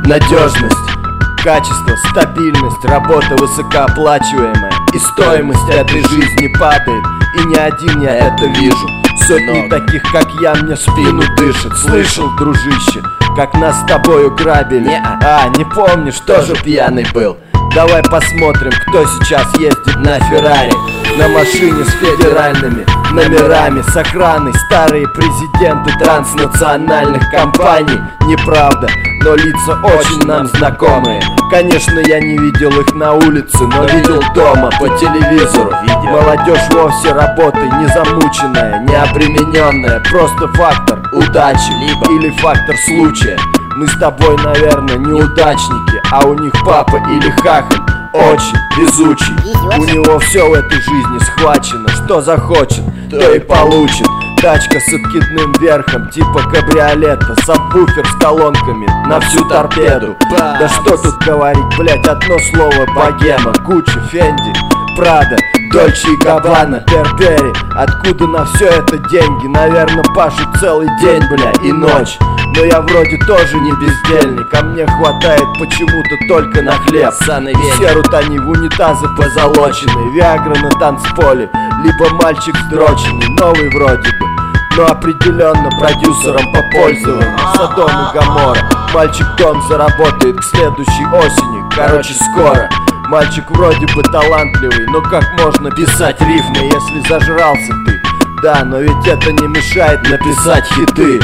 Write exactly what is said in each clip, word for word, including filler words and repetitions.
надежность, качество, стабильность, работа высокооплачиваемая, и стоимость этой жизни падает, и не один я это вижу. Сотни таких, как я, мне спину дышат. Слышал, дружище, как нас с тобою грабили? А, не помнишь, тоже пьяный был? Давай посмотрим, кто сейчас ездит на Феррари, на машине с федеральными номерами, с охраной. Старые президенты транснациональных компаний. Неправда, но лица очень нам знакомые. Конечно, я не видел их на улице, но видел дома по телевизору. Молодежь вовсе работой не замученная, не обремененная, просто фактор удачи либо или фактор случая. Мы с тобой, наверное, неудачники, а у них папа или хахаль очень везучий. У него все в этой жизни схвачено, что захочет, то и получит. Тачка с откидным верхом, типа кабриолета, сабвуфер с колонками на всю торпеду. Да что тут говорить, блять, одно слово богема. Гуччи, Фенди, Прада, Дольче и Габбана, Перпери. Откуда на все это деньги? Наверное, пашут целый день, бля, и ночь. Но я вроде тоже не бездельник, а мне хватает почему-то только на хлеб. Серут они в унитазы позолоченные, Виагра на танцполе, либо мальчик сдроченный, новый вроде бы, но определенно продюсером по пользованию. Содом и Гоморра. Мальчик дом заработает к следующей осени, короче скоро. Мальчик вроде бы талантливый, но как можно писать рифмы, если зажрался ты? Да, но ведь это не мешает написать хиты.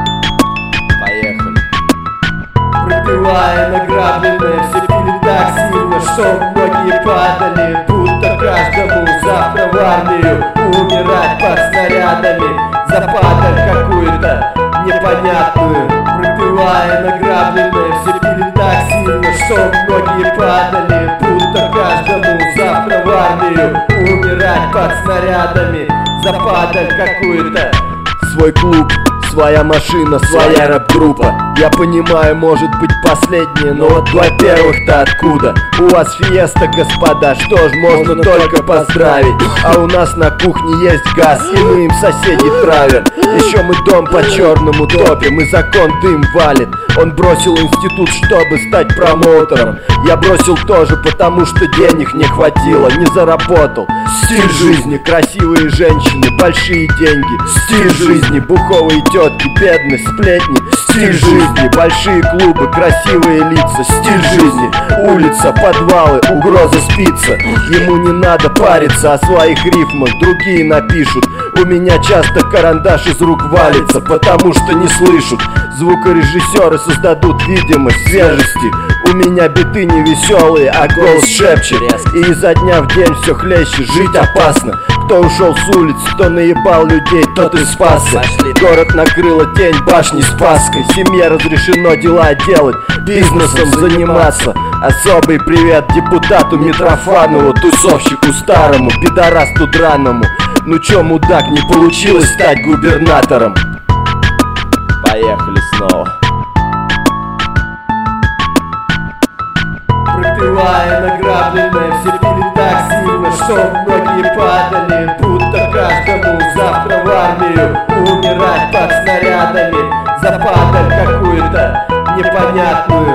Поехали. Пропивая награбленное, все пили так сильно, что многие падали, будто каждому завтра в армию умирать под снарядами за падаль какую-то непонятную. Пропивая награбленное, все пили так сильно, что многие падали, будто каждому завтра в армию умирать под снарядами за падаль какую-то. Свой клуб, своя машина, своя рэп-группа. Я понимаю, может быть последнее, но вот во-первых-то откуда? У вас фиеста, господа, что ж, можно только поздравить. А у нас на кухне есть газ, и мы им соседей травим. Еще мы дом по черному топим, и закон дым валит. Он бросил институт, чтобы стать промоутером. Я бросил тоже, потому что денег не хватило, не заработал. Стиль жизни, красивые женщины, большие деньги. Стиль жизни, буховые тетки, бедность, сплетни. Стиль жизни, большие клубы, красивые лица. Стиль жизни, улица, подвалы, угроза спица. Ему не надо париться о своих рифмах, другие напишут. У меня часто карандаш из рук валится, потому что не слышат. Звукорежиссеры создадут видимость свежести. У меня биты не веселые, а голос шепчет. И изо дня в день все хлеще, жить опасно. Кто ушел с улиц, кто наебал людей, тот и спасся. Город накрыла тень башни Спасской. Семье разрешено дела делать, бизнесом заниматься. Особый привет депутату Митрофанову, тусовщику старому, пидорасту драному. Ну чё, мудак, не получилось стать губернатором? Поехали снова. Пропивая награбленное, все пили так сильно, что многие падали, будто каждому завтра в армию умирать под снарядами за падаль какую-то непонятную.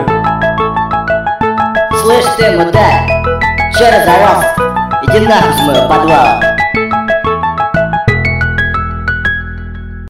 Слышь ты, мудак, чё разорался? Иди нахуй с моего подвала.